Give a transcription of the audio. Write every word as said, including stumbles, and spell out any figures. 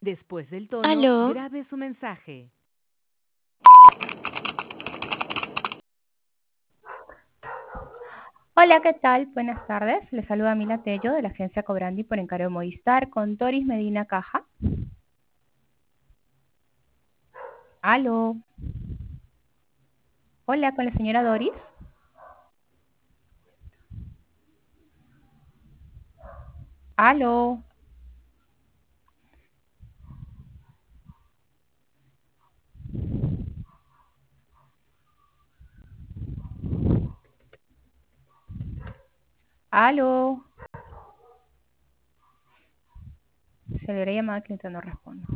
Después del tono, Aló, grabe su mensaje. Hola, ¿qué tal? Buenas tardes. Les saluda Mila Tello de la agencia Cobrandi por encargo de Movistar con Doris Medina Caja. Aló. Hola, con la señora Doris. Aló. Aló. Se le habría llamado que no responde.